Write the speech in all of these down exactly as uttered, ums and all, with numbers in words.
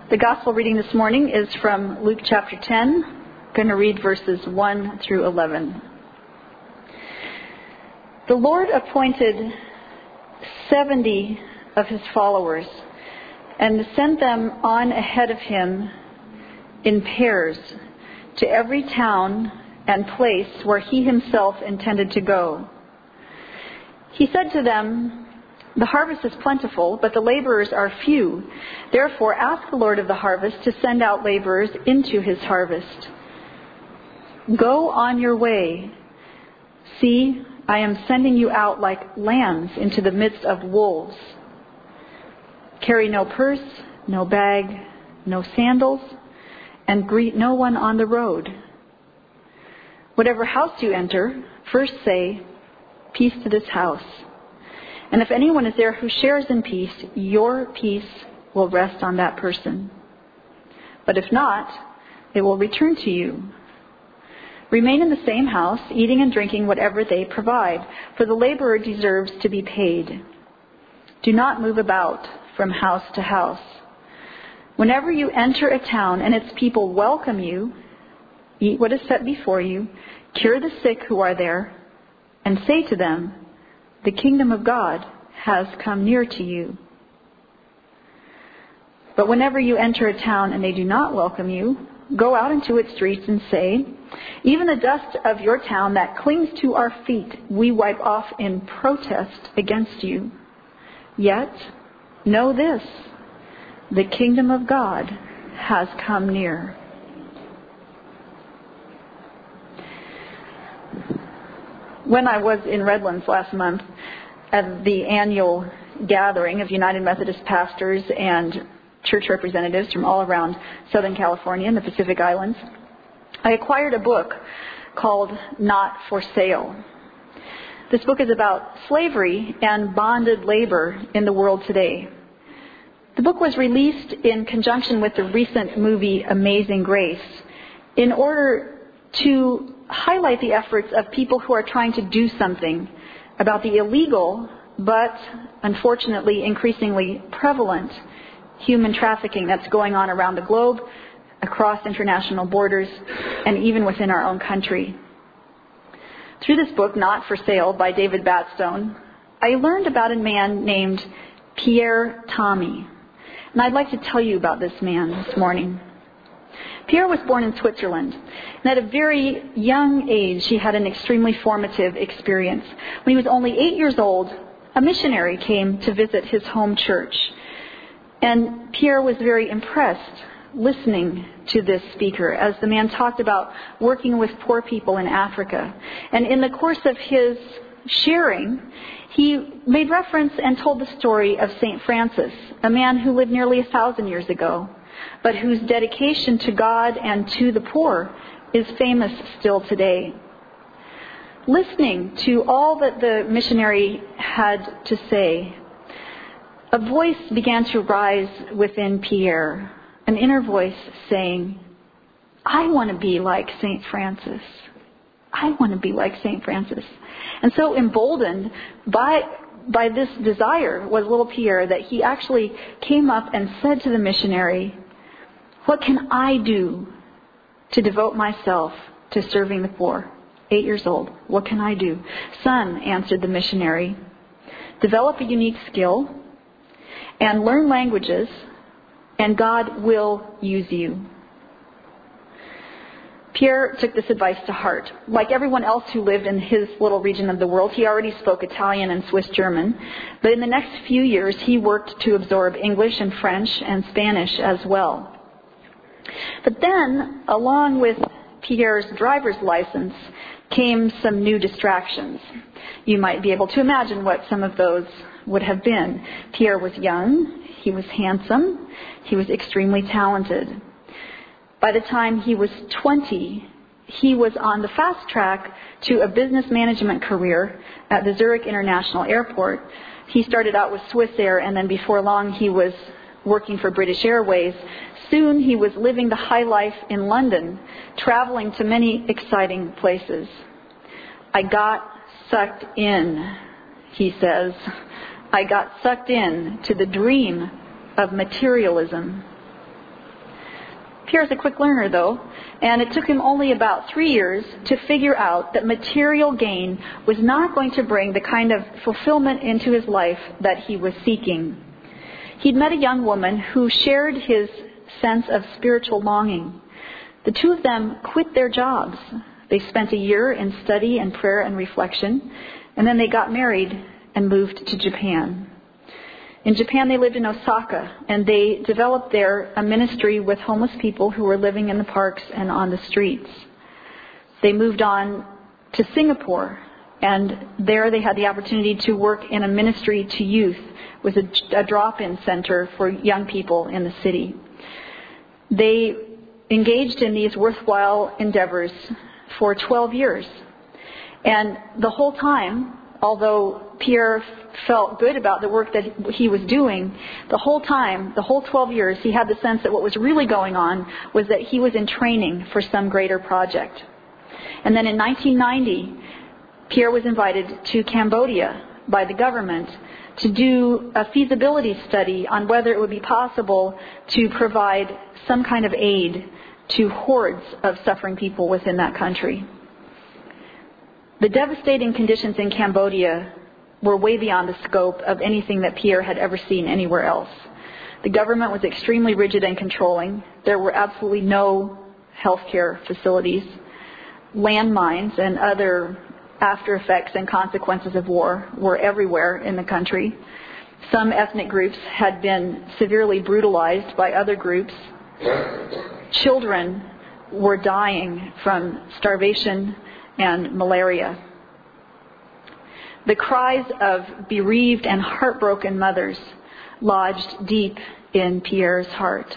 The gospel reading this morning is from Luke chapter ten. I'm going to read verses one through eleven. The Lord appointed seventy of his followers and sent them on ahead of him in pairs to every town and place where he himself intended to go. He said to them, "The harvest is plentiful, but the laborers are few. Therefore, ask the Lord of the harvest to send out laborers into his harvest. Go on your way. See, I am sending you out like lambs into the midst of wolves. Carry no purse, no bag, no sandals, and greet no one on the road. Whatever house you enter, first say, 'Peace to this house.' And if anyone is there who shares in peace, your peace will rest on that person. But if not, it will return to you. Remain in the same house, eating and drinking whatever they provide, for the laborer deserves to be paid. Do not move about from house to house. Whenever you enter a town and its people welcome you, eat what is set before you, cure the sick who are there, and say to them, 'The kingdom of God has come near to you.' But whenever you enter a town and they do not welcome you, go out into its streets and say, 'Even the dust of your town that clings to our feet, we wipe off in protest against you. Yet, know this, the kingdom of God has come near.'" When I was in Redlands last month at the annual gathering of United Methodist pastors and church representatives from all around Southern California and the Pacific Islands, I acquired a book called Not for Sale. This book is about slavery and bonded labor in the world today. The book was released in conjunction with the recent movie Amazing Grace in order to highlight the efforts of people who are trying to do something about the illegal, but unfortunately increasingly prevalent human trafficking that's going on around the globe, across international borders, and even within our own country. Through this book, Not for Sale, by David Batstone, I learned about a man named Pierre Tommy. And I'd like to tell you about this man this morning. Pierre was born in Switzerland, and at a very young age, he had an extremely formative experience. When he was only eight years old, a missionary came to visit his home church, and Pierre was very impressed listening to this speaker as the man talked about working with poor people in Africa. And in the course of his sharing, he made reference and told the story of Saint Francis, a man who lived nearly a thousand years ago, but whose dedication to God and to the poor is famous still today. Listening to all that the missionary had to say, a voice began to rise within Pierre, an inner voice saying, "I want to be like Saint Francis. I want to be like Saint Francis." And so emboldened by by this desire was little Pierre that he actually came up and said to the missionary, "What can I do to devote myself to serving the poor?" Eight years old. "What can I do?" "Son," answered the missionary, "develop a unique skill and learn languages, and God will use you." Pierre took this advice to heart. Like everyone else who lived in his little region of the world, he already spoke Italian and Swiss German. But in the next few years, he worked to absorb English and French and Spanish as well. But then, along with Pierre's driver's license, came some new distractions. You might be able to imagine what some of those would have been. Pierre was young, he was handsome, he was extremely talented. By the time he was twenty, he was on the fast track to a business management career at the Zurich International Airport. He started out with Swiss Air, and then before long he was working for British Airways. Soon he was living the high life in London, traveling to many exciting places. "I got sucked in," he says. "I got sucked in to the dream of materialism." Pierre's a quick learner, though, and it took him only about three years to figure out that material gain was not going to bring the kind of fulfillment into his life that he was seeking. He'd met a young woman who shared his sense of spiritual longing. The two of them quit their jobs. They spent a year in study and prayer and reflection, and then they got married and moved to Japan. In Japan, they lived in Osaka, and they developed there a ministry with homeless people who were living in the parks and on the streets. They moved on to Singapore, and there they had the opportunity to work in a ministry to youth with a, a drop-in center for young people in the city. They engaged in these worthwhile endeavors for twelve years. And the whole time, although Pierre felt good about the work that he was doing, the whole time, the whole twelve years, he had the sense that what was really going on was that he was in training for some greater project. And then in nineteen ninety, Pierre was invited to Cambodia by the government to do a feasibility study on whether it would be possible to provide some kind of aid to hordes of suffering people within that country. The devastating conditions in Cambodia were way beyond the scope of anything that Pierre had ever seen anywhere else. The government was extremely rigid and controlling. There were absolutely no healthcare facilities. Landmines and other after effects and consequences of war were everywhere in the country. Some ethnic groups had been severely brutalized by other groups. Children were dying from starvation and malaria. The cries of bereaved and heartbroken mothers lodged deep in Pierre's heart.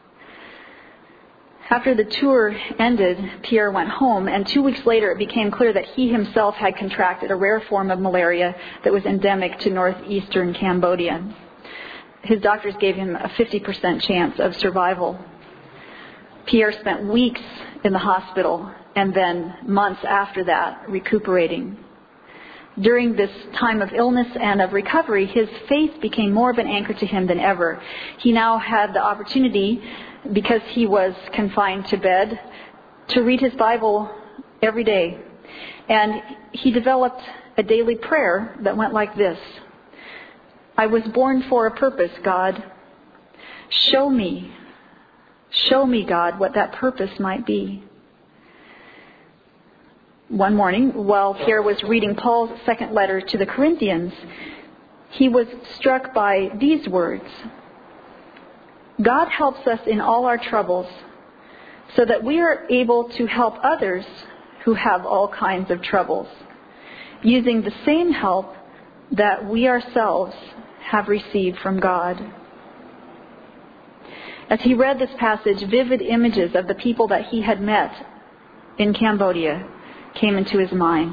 After the tour ended, Pierre went home, and two weeks later it became clear that he himself had contracted a rare form of malaria that was endemic to northeastern Cambodia. His doctors gave him a fifty percent chance of survival. Pierre spent weeks in the hospital and then months after that recuperating. During this time of illness and of recovery, his faith became more of an anchor to him than ever. He now had the opportunity, because he was confined to bed, to read his Bible every day. And he developed a daily prayer that went like this: I was born for a purpose, God. Show me, show me, God, what that purpose might be. One morning, while Pierre was reading Paul's second letter to the Corinthians, he was struck by these words: God helps us in all our troubles so that we are able to help others who have all kinds of troubles, using the same help that we ourselves have received from God. As he read this passage, vivid images of the people that he had met in Cambodia came into his mind.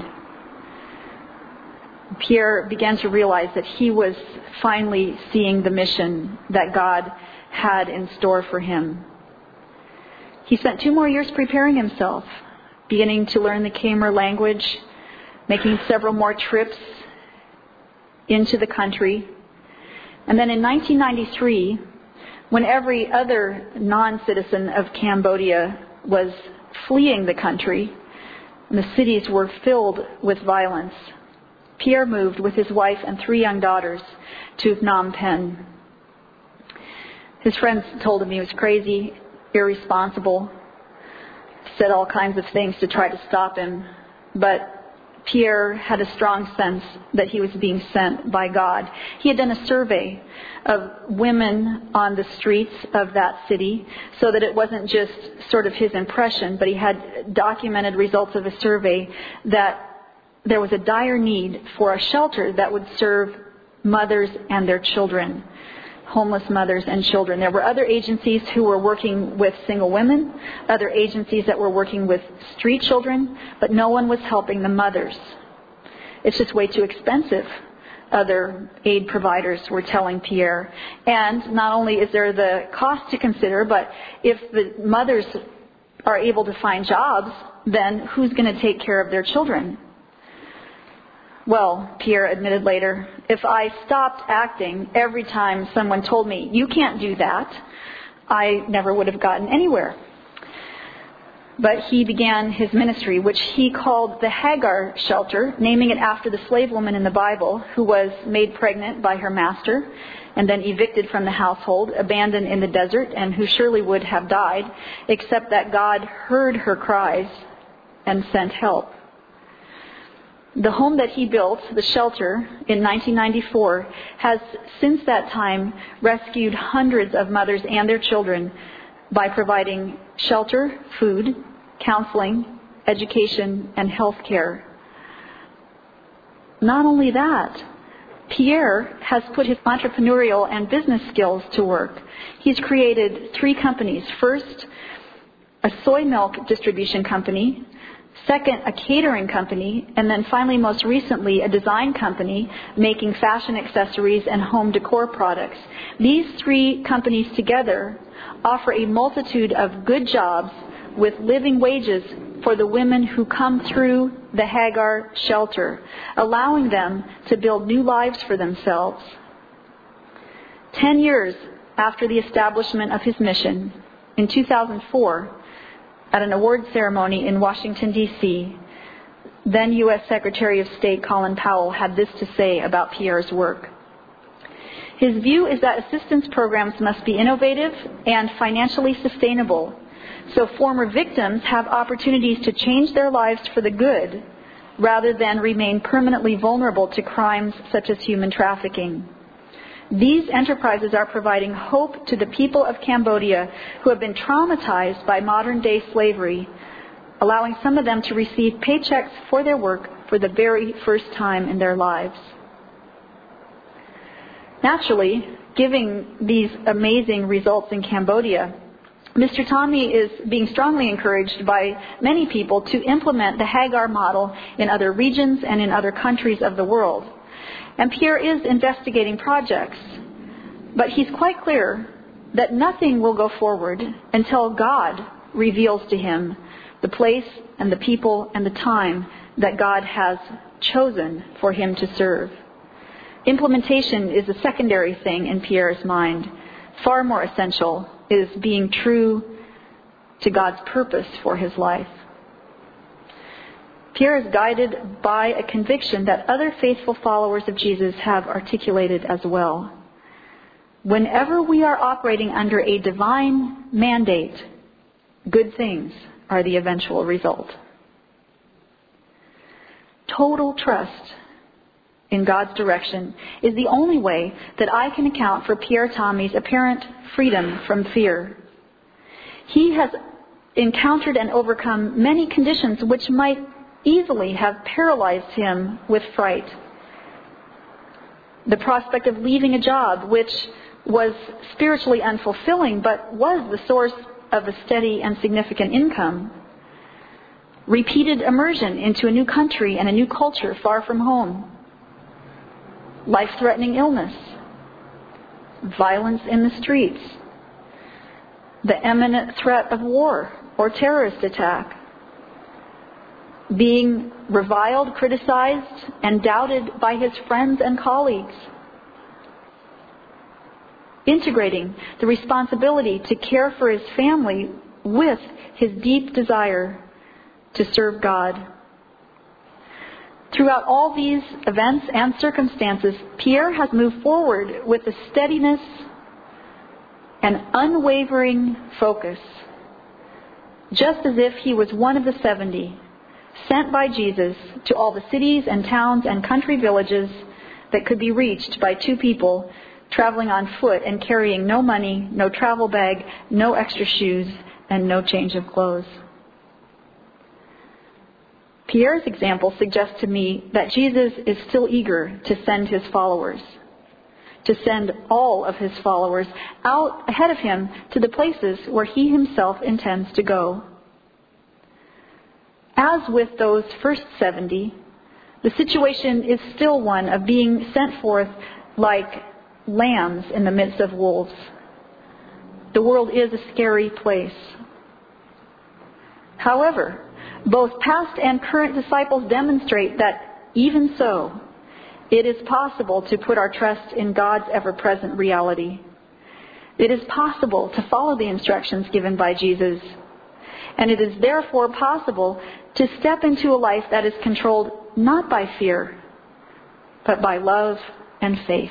Pierre began to realize that he was finally seeing the mission that God had in store for him. He spent two more years preparing himself, beginning to learn the Khmer language, making several more trips into the country. And then in nineteen ninety-three, when every other non-citizen of Cambodia was fleeing the country, and the cities were filled with violence, Pierre moved with his wife and three young daughters to Phnom Penh. His friends told him he was crazy, irresponsible, said all kinds of things to try to stop him. But Pierre had a strong sense that he was being sent by God. He had done a survey of women on the streets of that city, so that it wasn't just sort of his impression, but he had documented results of a survey that there was a dire need for a shelter that would serve mothers and their children, homeless mothers and children. There were other agencies who were working with single women, other agencies that were working with street children, but no one was helping the mothers. It's just way too expensive, other aid providers were telling Pierre. And not only is there the cost to consider, but if the mothers are able to find jobs, then who's going to take care of their children? Well, Pierre admitted later, if I stopped acting every time someone told me, you can't do that, I never would have gotten anywhere. but he began his ministry, which he called the Hagar Shelter, naming it after the slave woman in the Bible who was made pregnant by her master and then evicted from the household, abandoned in the desert, and who surely would have died, except that God heard her cries and sent help. The home that he built, the shelter, in nineteen ninety-four, has since that time rescued hundreds of mothers and their children by providing shelter, food, counseling, education, and health care. Not only that, Pierre has put his entrepreneurial and business skills to work. He's created three companies. First, a soy milk distribution company. Second, a catering company. And then finally, most recently, a design company making fashion accessories and home decor products. These three companies together offer a multitude of good jobs with living wages for the women who come through the Hagar Shelter, allowing them to build new lives for themselves. Ten years after the establishment of his mission, in two thousand four, at an award ceremony in Washington, D C, then U S Secretary of State Colin Powell had this to say about Pierre's work. His view is that assistance programs must be innovative and financially sustainable, so former victims have opportunities to change their lives for the good rather than remain permanently vulnerable to crimes such as human trafficking. These enterprises are providing hope to the people of Cambodia who have been traumatized by modern-day slavery, allowing some of them to receive paychecks for their work for the very first time in their lives. Naturally, given these amazing results in Cambodia, Mister Tommy is being strongly encouraged by many people to implement the Hagar model in other regions and in other countries of the world. And Pierre is investigating projects, but he's quite clear that nothing will go forward until God reveals to him the place and the people and the time that God has chosen for him to serve. Implementation is a secondary thing in Pierre's mind. Far more essential is being true to God's purpose for his life. Pierre is guided by a conviction that other faithful followers of Jesus have articulated as well. Whenever we are operating under a divine mandate, good things are the eventual result. Total trust in God's direction is the only way that I can account for Pierre Tommy's apparent freedom from fear. He has encountered and overcome many conditions which might easily have paralyzed him with fright. The prospect of leaving a job which was spiritually unfulfilling but was the source of a steady and significant income. Repeated immersion into a new country and a new culture far from home. Life-threatening illness. Violence in the streets. The imminent threat of war or terrorist attack. Being reviled, criticized, and doubted by his friends and colleagues. Integrating the responsibility to care for his family with his deep desire to serve God. Throughout all these events and circumstances, Pierre has moved forward with a steadiness and unwavering focus, just as if he was one of the seventy, sent by Jesus to all the cities and towns and country villages that could be reached by two people traveling on foot and carrying no money, no travel bag, no extra shoes, and no change of clothes. Pierre's example suggests to me that Jesus is still eager to send his followers, to send all of his followers out ahead of him to the places where he himself intends to go. As with those first seventy, the situation is still one of being sent forth like lambs in the midst of wolves. The world is a scary place. However, both past and current disciples demonstrate that even so, it is possible to put our trust in God's ever-present reality. It is possible to follow the instructions given by Jesus. And it is therefore possible to step into a life that is controlled not by fear, but by love and faith.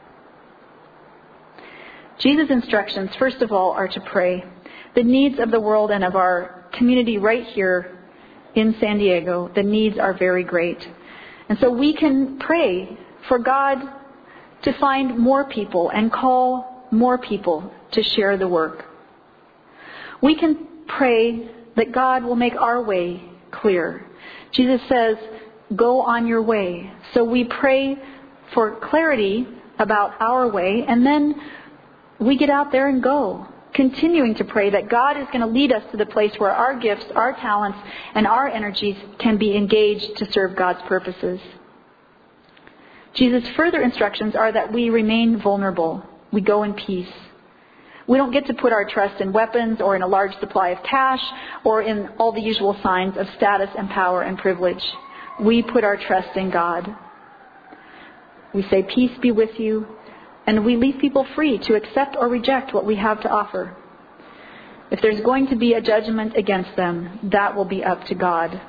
Jesus' instructions, first of all, are to pray. The needs of the world and of our community right here in San Diego, the needs are very great. And so we can pray for God to find more people and call more people to share the work. We can pray that God will make our way clear. Jesus says, go on your way. So we pray for clarity about our way, and then we get out there and go, continuing to pray that God is going to lead us to the place where our gifts, our talents, and our energies can be engaged to serve God's purposes. Jesus' further instructions are that we remain vulnerable. We go in peace. We don't get to put our trust in weapons or in a large supply of cash or in all the usual signs of status and power and privilege. We put our trust in God. We say, peace be with you, and we leave people free to accept or reject what we have to offer. If there's going to be a judgment against them, that will be up to God.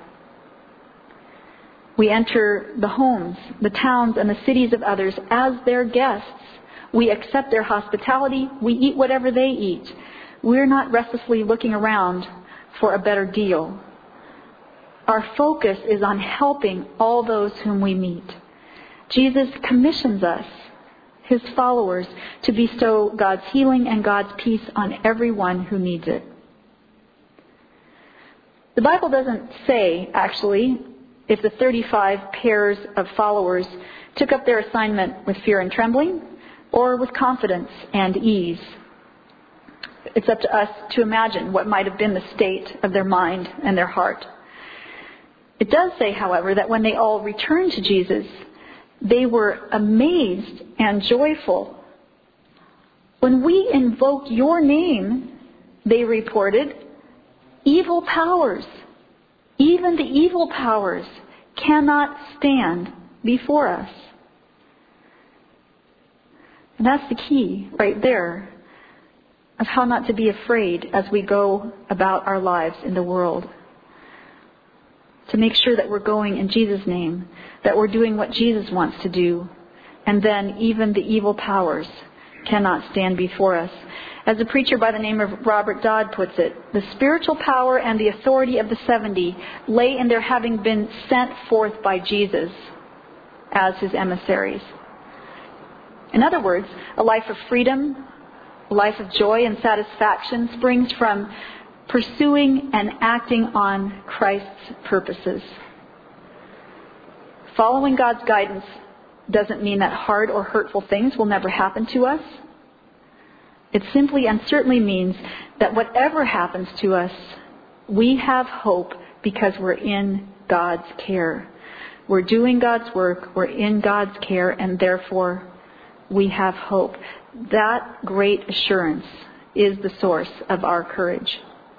We enter the homes, the towns, and the cities of others as their guests. We accept their hospitality. We eat whatever they eat. We're not restlessly looking around for a better deal. Our focus is on helping all those whom we meet. Jesus commissions us, his followers, to bestow God's healing and God's peace on everyone who needs it. The Bible doesn't say, actually, if the thirty-five pairs of followers took up their assignment with fear and trembling or with confidence and ease. It's up to us to imagine what might have been the state of their mind and their heart. It does say, however, that when they all returned to Jesus, they were amazed and joyful. When we invoke your name, they reported, evil powers, even the evil powers, cannot stand before us. And that's the key right there of how not to be afraid as we go about our lives in the world. To make sure that we're going in Jesus' name, that we're doing what Jesus wants to do, and then even the evil powers cannot stand before us. As a preacher by the name of Robert Dodd puts it, the spiritual power and the authority of the seventy lay in their having been sent forth by Jesus as his emissaries. In other words, a life of freedom, a life of joy and satisfaction springs from pursuing and acting on Christ's purposes. Following God's guidance doesn't mean that hard or hurtful things will never happen to us. It simply and certainly means that whatever happens to us, we have hope because we're in God's care. We're doing God's work, we're in God's care, and therefore we have hope. That great assurance is the source of our courage.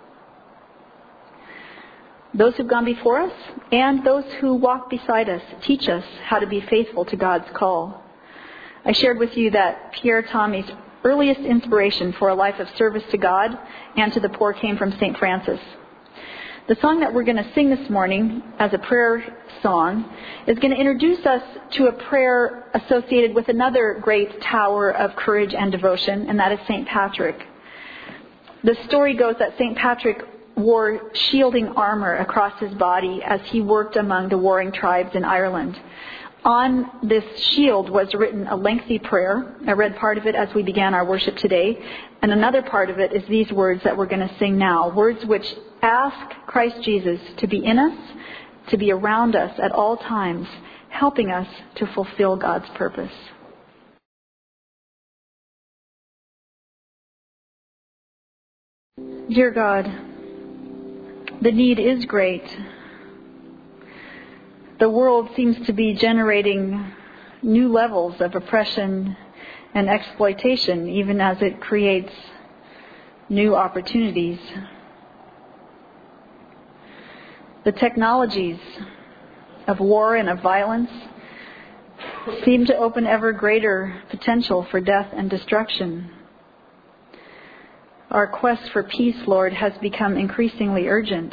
Those who've gone before us and those who walk beside us teach us how to be faithful to God's call. I shared with you that Pierre Tommy's earliest inspiration for a life of service to God and to the poor came from Saint Francis. The song that we're going to sing this morning as a prayer song is going to introduce us to a prayer associated with another great tower of courage and devotion, and that is Saint Patrick. The story goes that Saint Patrick wore shielding armor across his body as he worked among the warring tribes in Ireland. On this shield was written a lengthy prayer. I read part of it as we began our worship today. And another part of it is these words that we're going to sing now. Words which ask Christ Jesus to be in us, to be around us at all times, helping us to fulfill God's purpose. Dear God, the need is great. The world seems to be generating new levels of oppression and exploitation, even as it creates new opportunities. The technologies of war and of violence seem to open ever greater potential for death and destruction. Our quest for peace, Lord, has become increasingly urgent.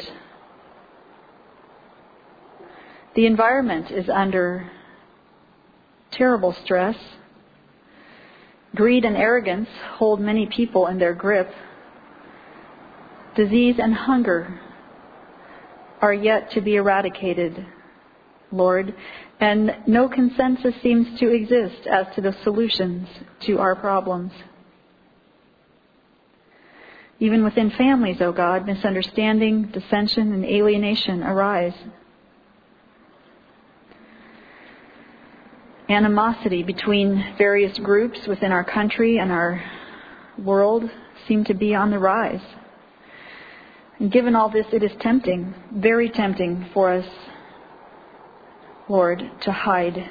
The environment is under terrible stress. Greed and arrogance hold many people in their grip. Disease and hunger are yet to be eradicated, Lord, and no consensus seems to exist as to the solutions to our problems. Even within families, O God, misunderstanding, dissension, and alienation arise. Animosity between various groups within our country and our world seem to be on the rise. And given all this, it is tempting, very tempting for us, Lord, to hide.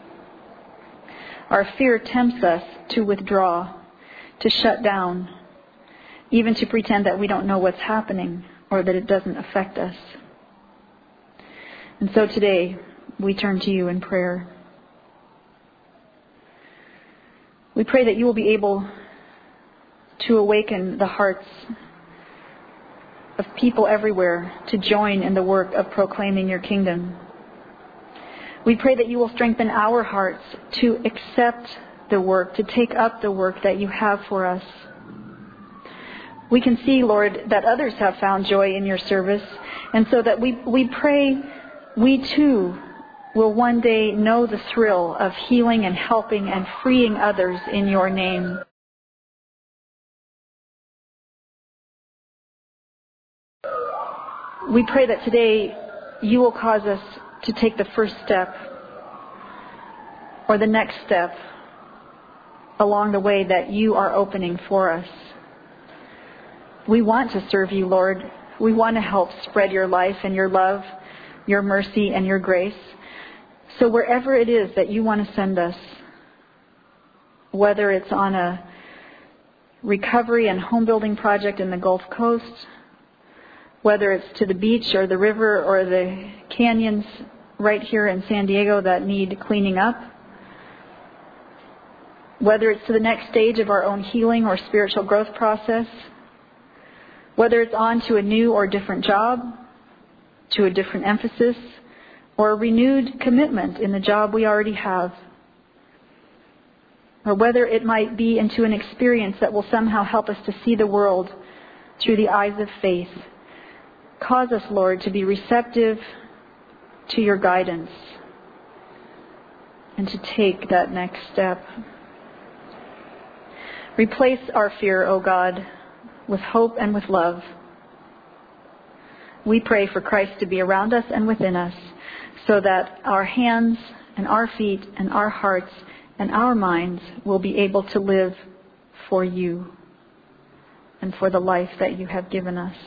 Our fear tempts us to withdraw, to shut down, even to pretend that we don't know what's happening or that it doesn't affect us. And so today, we turn to you in prayer. We pray that you will be able to awaken the hearts of people everywhere to join in the work of proclaiming your kingdom. We pray that you will strengthen our hearts to accept the work, to take up the work that you have for us. We can see, Lord, that others have found joy in your service, and so that we, we pray we too will one day know the thrill of healing and helping and freeing others in your name. We pray that today you will cause us to take the first step or the next step along the way that you are opening for us. We want to serve you, Lord. We want to help spread your life and your love, your mercy and your grace. So wherever it is that you want to send us, whether it's on a recovery and home building project in the Gulf Coast, whether it's to the beach or the river or the canyons right here in San Diego that need cleaning up, whether it's to the next stage of our own healing or spiritual growth process, whether it's on to a new or different job, to a different emphasis, or a renewed commitment in the job we already have, or whether it might be into an experience that will somehow help us to see the world through the eyes of faith. Cause us, Lord, to be receptive to your guidance and to take that next step. Replace our fear, O God, with hope and with love. We pray for Christ to be around us and within us, so that our hands and our feet and our hearts and our minds will be able to live for you and for the life that you have given us.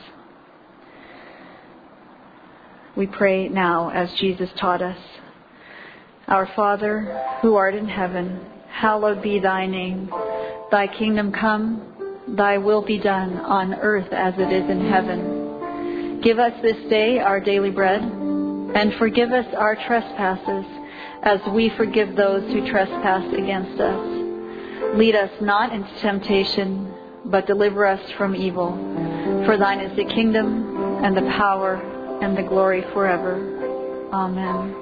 We pray now as Jesus taught us. Our Father, who art in heaven, hallowed be thy name. Thy kingdom come, thy will be done on earth as it is in heaven. Give us this day our daily bread, and forgive us our trespasses as we forgive those who trespass against us. Lead us not into temptation, but deliver us from evil. For thine is the kingdom and the power and the glory forever. Amen.